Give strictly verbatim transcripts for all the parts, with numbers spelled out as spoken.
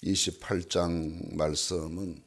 이십팔 장 말씀은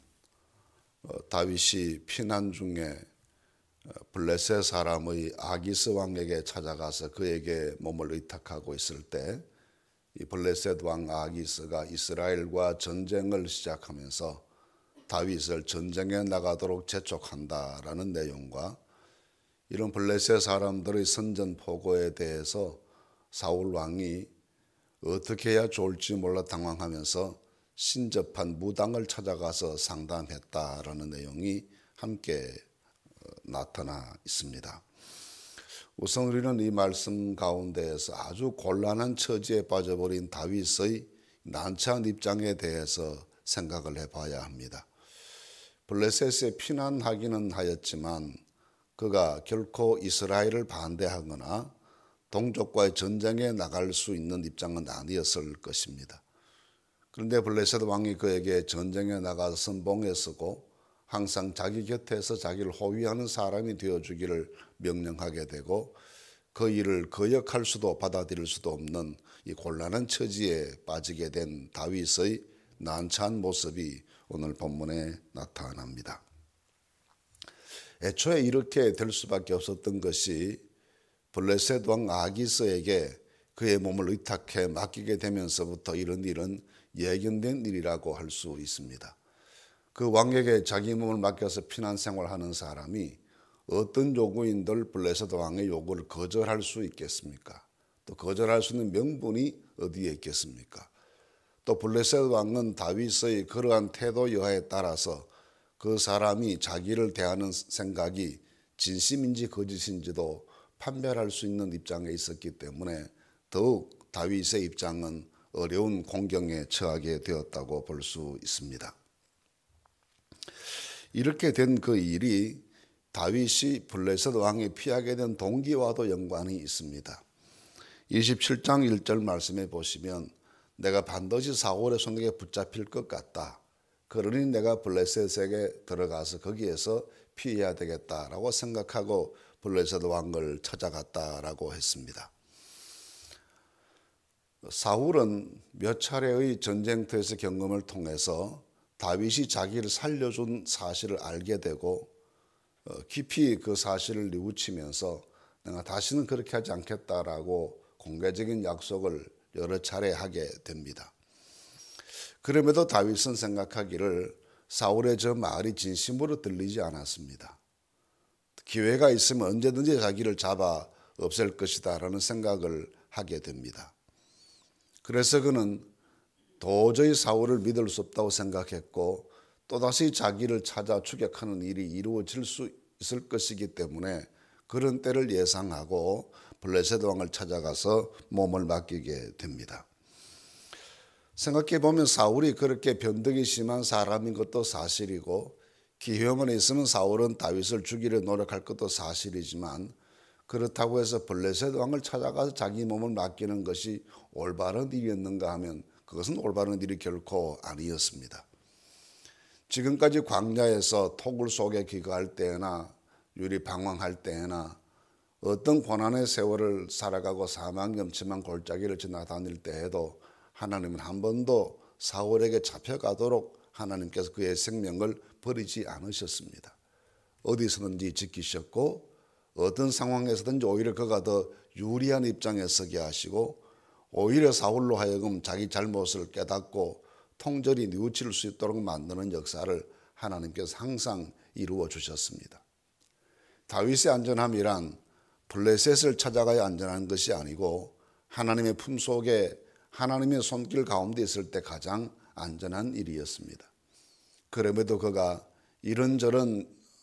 다윗이 피난 중에 블레셋 사람의 아기스 왕에게 찾아가서 그에게 몸을 의탁하고 있을 때 이 블레셋 왕 아기스가 이스라엘과 전쟁을 시작하면서 다윗을 전쟁에 나가도록 재촉한다라는 내용과 이런 블레셋 사람들의 선전포고에 대해서 사울 왕이 어떻게 해야 좋을지 몰라 당황하면서 신접한 무당을 찾아가서 상담했다라는 내용이 함께 나타나 있습니다. 우선 우리는 이 말씀 가운데에서 아주 곤란한 처지에 빠져버린 다윗의 난처한 입장에 대해서 생각을 해봐야 합니다. 블레셋에 피난하기는 하였지만 그가 결코 이스라엘을 반대하거나 동족과의 전쟁에 나갈 수 있는 입장은 아니었을 것입니다. 그런데 블레셋 왕이 그에게 전쟁에 나가서 선봉에 서고 항상 자기 곁에서 자기를 호위하는 사람이 되어주기를 명령하게 되고 그 일을 거역할 수도 받아들일 수도 없는 이 곤란한 처지에 빠지게 된 다윗의 난처한 모습이 오늘 본문에 나타납니다. 애초에 이렇게 될 수밖에 없었던 것이 블레셋 왕 아기스에게 그의 몸을 의탁해 맡기게 되면서부터 이런 일은 예견된 일이라고 할 수 있습니다. 그 왕에게 자기 몸을 맡겨서 피난 생활하는 사람이 어떤 요구인들 블레셋 왕의 요구를 거절할 수 있겠습니까? 또 거절할 수 있는 명분이 어디에 있겠습니까? 또 블레셋 왕은 다윗의 그러한 태도 여하에 따라서 그 사람이 자기를 대하는 생각이 진심인지 거짓인지도 판별할 수 있는 입장에 있었기 때문에 더욱 다윗의 입장은 어려운 공경에 처하게 되었다고 볼 수 있습니다. 이렇게 된 그 일이 다윗이 블레셋 왕이 피하게 된 동기와도 연관이 있습니다. 이십칠 장 일 절 말씀에 보시면 내가 반드시 사울의 손에 붙잡힐 것 같다. 그러니 내가 블레셋에게 들어가서 거기에서 피해야 되겠다라고 생각하고 블레셋 왕을 찾아갔다라고 했습니다. 사울은 몇 차례의 전쟁터에서 경험을 통해서 다윗이 자기를 살려준 사실을 알게 되고 깊이 그 사실을 뉘우치면서 내가 다시는 그렇게 하지 않겠다라고 공개적인 약속을 여러 차례 하게 됩니다. 그럼에도 다윗은 생각하기를 사울의 저 말이 진심으로 들리지 않았습니다. 기회가 있으면 언제든지 자기를 잡아 없앨 것이다 라는 생각을 하게 됩니다. 그래서 그는 도저히 사울을 믿을 수 없다고 생각했고 또다시 자기를 찾아 추격하는 일이 이루어질 수 있을 것이기 때문에 그런 때를 예상하고 블레셋 왕을 찾아가서 몸을 맡기게 됩니다. 생각해 보면 사울이 그렇게 변덕이 심한 사람인 것도 사실이고 기회만 있으면 사울은 다윗을 죽이려 노력할 것도 사실이지만 그렇다고 해서 블레셋 왕을 찾아가서 자기 몸을 맡기는 것이 올바른 일이었는가 하면 그것은 올바른 일이 결코 아니었습니다. 지금까지 광야에서 토굴 속에 기거할 때나 유리 방황할 때나 어떤 고난의 세월을 살아가고 사망염침한 골짜기를 지나다닐 때에도 하나님은 한 번도 사울에게 잡혀가도록 하나님께서 그의 생명을 버리지 않으셨습니다. 어디서든지 지키셨고 어떤 상황에서든지 오히려 그가 더 유리한 입장에 서게 하시고 오히려 사울로 하여금 자기 잘못을 깨닫고 통절히 뉘우칠 수 있도록 만드는 역사를 하나님께서 항상 이루어 주셨습니다. 다윗의 안전함이란 블레셋을 찾아가야 안전한 것이 아니고 하나님의 품속에 하나님의 손길 가운데 있을 때 가장 안전한 일이었습니다. 그럼에도 그가 이런저런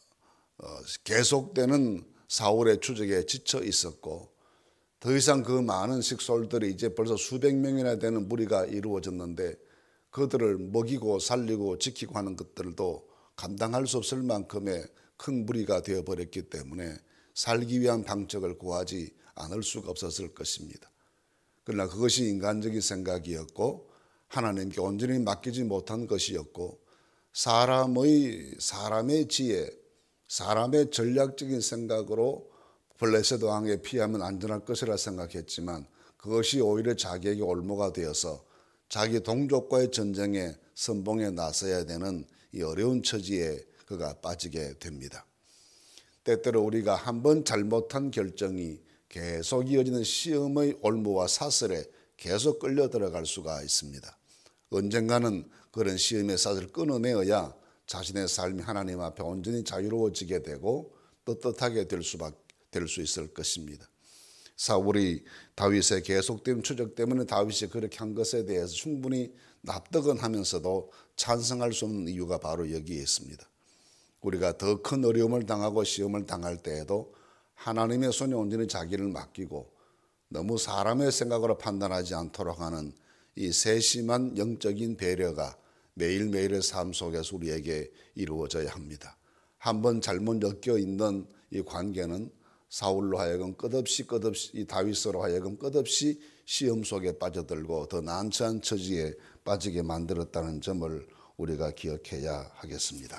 계속되는 사울의 추적에 지쳐 있었고 더 이상 그 많은 식솔들이 이제 벌써 수백 명이나 되는 무리가 이루어졌는데 그들을 먹이고 살리고 지키고 하는 것들도 감당할 수 없을 만큼의 큰 무리가 되어버렸기 때문에 살기 위한 방책을 구하지 않을 수가 없었을 것입니다. 그러나 그것이 인간적인 생각이었고 하나님께 온전히 맡기지 못한 것이었고 사람의 사람의 지혜, 사람의 전략적인 생각으로 블레셋 왕에 피하면 안전할 것이라 생각했지만 그것이 오히려 자기에게 올무가 되어서 자기 동족과의 전쟁에 선봉에 나서야 되는 이 어려운 처지에 그가 빠지게 됩니다. 때때로 우리가 한번 잘못한 결정이 계속 이어지는 시험의 올무와 사슬에 계속 끌려 들어갈 수가 있습니다. 언젠가는 그런 시험의 사슬을 끊어내어야 자신의 삶이 하나님 앞에 온전히 자유로워지게 되고 떳떳하게 될 수밖에 될 수 있을 것입니다. 사울이 다윗의 계속된 추적 때문에 다윗이 그렇게 한 것에 대해서 충분히 납득은 하면서도 찬성할 수 없는 이유가 바로 여기에 있습니다. 우리가 더 큰 어려움을 당하고 시험을 당할 때에도 하나님의 손에 온전히 자기를 맡기고 너무 사람의 생각으로 판단하지 않도록 하는 이 세심한 영적인 배려가 매일매일의 삶 속에서 우리에게 이루어져야 합니다. 한번 잘못 엮여 있는 이 관계는 사울로 하여금 끝없이 끝없이 이 다윗으로 하여금 끝없이 시험 속에 빠져들고 더 난처한 처지에 빠지게 만들었다는 점을 우리가 기억해야 하겠습니다.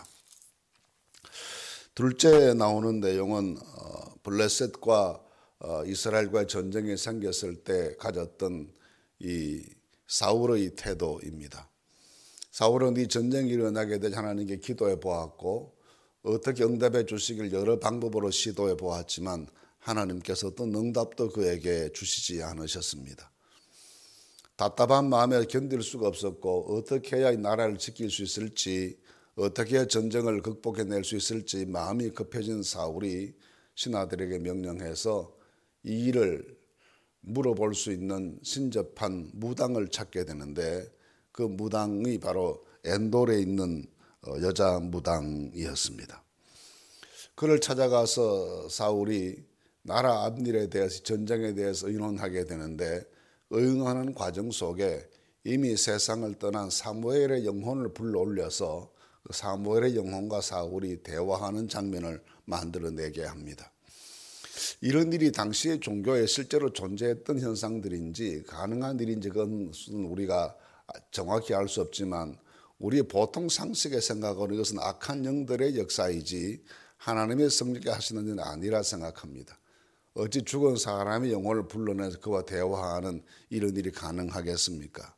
둘째 나오는 내용은 블레셋과 이스라엘과의 전쟁이 생겼을 때 가졌던 이 사울의 태도입니다. 사울은 이 전쟁이 일어나게 되자 하나님께 기도해 보았고 어떻게 응답해 주시길 여러 방법으로 시도해 보았지만 하나님께서 어떤 응답도 그에게 주시지 않으셨습니다. 답답한 마음에 견딜 수가 없었고 어떻게 해야 이 나라를 지킬 수 있을지 어떻게 해야 전쟁을 극복해낼 수 있을지 마음이 급해진 사울이 신하들에게 명령해서 이 일을 물어볼 수 있는 신접한 무당을 찾게 되는데 그 무당이 바로 엔돌에 있는 여자 무당이었습니다. 그를 찾아가서 사울이 나라 앞일에 대해서 전쟁에 대해서 의논하게 되는데 의논하는 과정 속에 이미 세상을 떠난 사무엘의 영혼을 불러올려서 그 사무엘의 영혼과 사울이 대화하는 장면을 만들어내게 합니다. 이런 일이 당시의 종교에 실제로 존재했던 현상들인지 가능한 일인지 그건 우리가 정확히 알 수 없지만 우리의 보통 상식의 생각으로 이것은 악한 영들의 역사이지 하나님의 성령께 하시는 일은 아니라 생각합니다. 어찌 죽은 사람의 영혼을 불러내서 그와 대화하는 이런 일이 가능하겠습니까?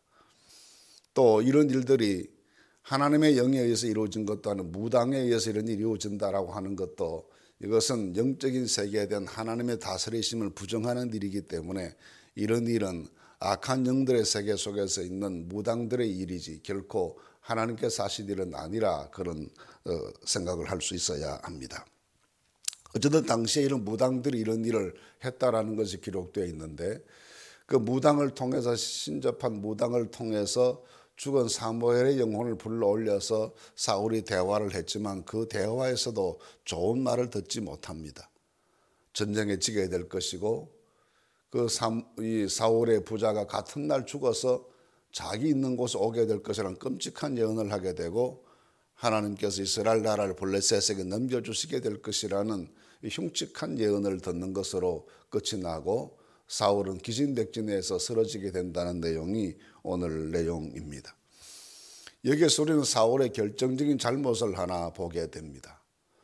또 이런 일들이 하나님의 영에 의해서 이루어진 것도 아니고 무당에 의해서 이런 일이 이루어진다라고 하는 것도 이것은 영적인 세계에 대한 하나님의 다스리심을 부정하는 일이기 때문에 이런 일은 악한 영들의 세계 속에서 있는 무당들의 일이지 결코 하나님께서 하신 일은 아니라 그런 생각을 할 수 있어야 합니다. 어쨌든 당시에 이런 무당들이 이런 일을 했다라는 것이 기록되어 있는데 그 무당을 통해서 신접한 무당을 통해서 죽은 사무엘의 영혼을 불러올려서 사울이 대화를 했지만 그 대화에서도 좋은 말을 듣지 못합니다. 전쟁에 지게 될 것이고 그 사울의 부자가 같은 날 죽어서 자기 있는 곳에 오게 될 것이라는 끔찍한 예언을 하게 되고 하나님께서 이스라엘 나라를 블레셋에게 넘겨주시게 될 것이라는 흉측한 예언을 듣는 것으로 끝이 나고 사울은 기진맥진해서 쓰러지게 된다는 내용이 오늘 내용입니다. 여기에서 우리는 사울의 결정적인 잘못을 하나 보게 됩니다.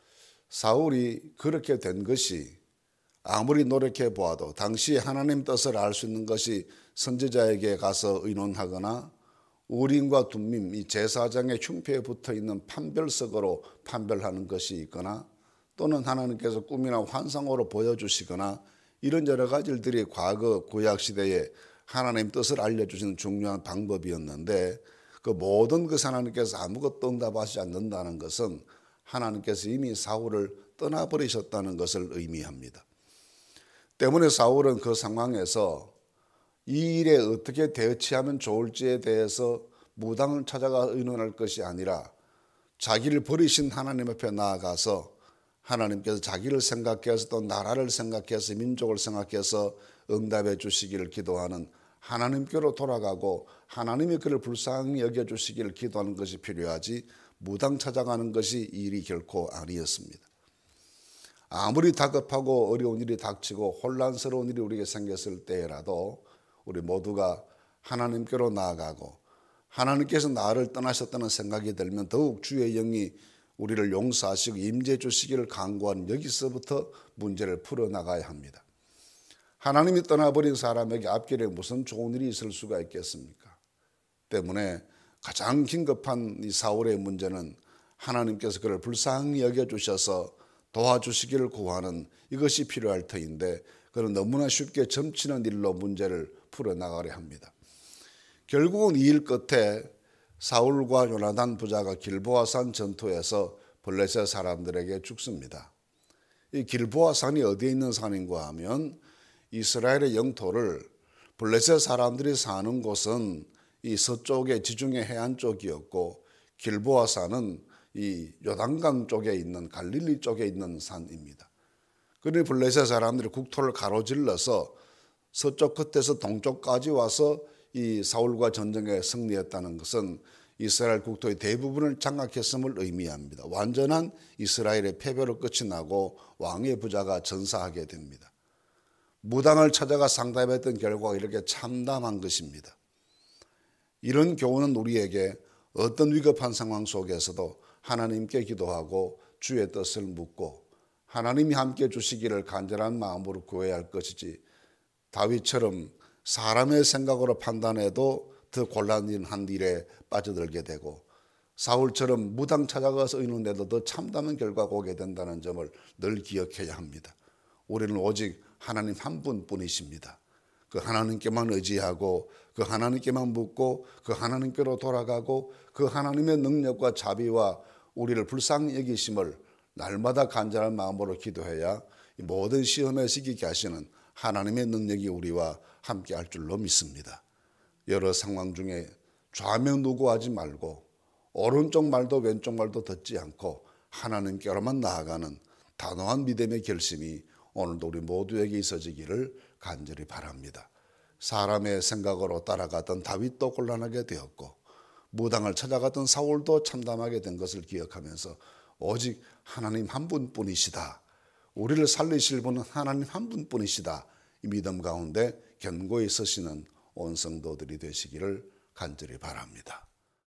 사울이 그렇게 된 것이 아무리 노력해 보아도 당시 하나님 뜻을 알 수 있는 것이 선지자에게 가서 의논하거나 우림과 둠밈 이 제사장의 흉패에 붙어 있는 판별석으로 판별하는 것이 있거나 또는 하나님께서 꿈이나 환상으로 보여주시거나 이런 여러 가지 일들이 과거 구약 시대에 하나님 뜻을 알려주시는 중요한 방법이었는데 그 모든 것 하나님께서 아무것도 응답하지 않는다는 것은 하나님께서 이미 사울을 떠나버리셨다는 것을 의미합니다. 때문에 사울은 그 상황에서 이 일에 어떻게 대처하면 좋을지에 대해서 무당을 찾아가 의논할 것이 아니라 자기를 버리신 하나님 앞에 나아가서 하나님께서 자기를 생각해서 또 나라를 생각해서 민족을 생각해서 응답해 주시기를 기도하는 하나님께로 돌아가고 하나님이 그를 불쌍히 여겨주시기를 기도하는 것이 필요하지 무당 찾아가는 것이 일이 결코 아니었습니다. 아무리 다급하고 어려운 일이 닥치고 혼란스러운 일이 우리에게 생겼을 때라도 우리 모두가 하나님께로 나아가고 하나님께서 나를 떠나셨다는 생각이 들면 더욱 주의 영이 우리를 용서하시고 임재해 주시기를 간구하는 여기서부터 문제를 풀어나가야 합니다. 하나님이 떠나버린 사람에게 앞길에 무슨 좋은 일이 있을 수가 있겠습니까? 때문에 가장 긴급한 이 사울의 문제는 하나님께서 그를 불쌍히 여겨주셔서 도와주시기를 구하는 이것이 필요할 터인데 그는 너무나 쉽게 점치는 일로 문제를 풀어나가려 합니다. 결국은 이 일 끝에 사울과 요나단 부자가 길보아산 전투에서 블레셋 사람들에게 죽습니다. 이 길보아산이 어디에 있는 산인가 하면 이스라엘의 영토를 블레셋 사람들이 사는 곳은 이 서쪽의 지중해 해안 쪽이었고 길보아산은 이 요단강 쪽에 있는 갈릴리 쪽에 있는 산입니다. 그러니 블레셋 사람들이 국토를 가로질러서 서쪽 끝에서 동쪽까지 와서 이 사울과 전쟁에 승리했다는 것은 이스라엘 국토의 대부분을 장악했음을 의미합니다. 완전한 이스라엘의 패배로 끝이 나고 왕의 부자가 전사하게 됩니다. 무당을 찾아가 상담했던 결과가 이렇게 참담한 것입니다. 이런 교훈은 우리에게 어떤 위급한 상황 속에서도 하나님께 기도하고 주의 뜻을 묻고 하나님이 함께 주시기를 간절한 마음으로 구해야 할 것이지 다윗처럼 사람의 생각으로 판단해도 더 곤란한 일에 빠져들게 되고 사울처럼 무당 찾아가서 의논해도 더 참담한 결과가 오게 된다는 점을 늘 기억해야 합니다. 우리는 오직 하나님 한 분뿐이십니다. 그 하나님께만 의지하고 그 하나님께만 묻고 그 하나님께로 돌아가고 그 하나님의 능력과 자비와 우리를 불쌍히 여기심을 날마다 간절한 마음으로 기도해야 모든 시험에 이기게 하시는 하나님의 능력이 우리와 함께 할 줄로 믿습니다. 여러 상황 중에 좌명 누구하지 말고 오른쪽 말도 왼쪽 말도 듣지 않고 하나님께로만 나아가는 단호한 믿음의 결심이 오늘도 우리 모두에게 있어지기를 간절히 바랍니다. 사람의 생각으로 따라가던 다윗도 곤란하게 되었고 무당을 찾아갔던 사울도 참담하게 된 것을 기억하면서 오직 하나님 한 분뿐이시다. 우리를 살리실 분은 하나님 한 분뿐이시다. 이 믿음 가운데 견고히 서시는 온 성도들이 되시기를 간절히 바랍니다.